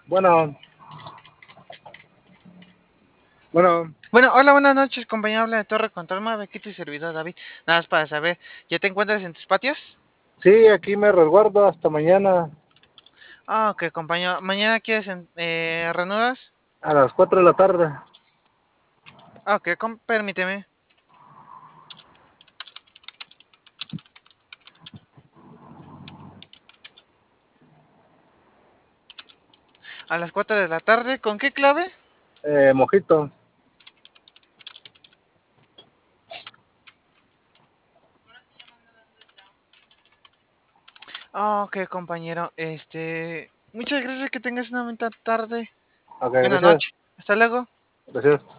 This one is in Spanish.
Bueno, bueno, Bueno, hola, buenas noches, compañero. Habla de Torre Control Mave, aquí tu servidor David. Nada más para saber, ¿ya te encuentras en tus patios? sí, aquí me resguardo hasta mañana Ah, ok, compañero. ¿Mañana quieres reanudas? a las 4 de la tarde. Ah, ok, permíteme. A las 4 de la tarde, ¿con qué clave? Mojito. Ah, ok, compañero. Muchas gracias, que tengas una bonita tarde. Ok, Buenas gracias. noches. Hasta luego. Gracias.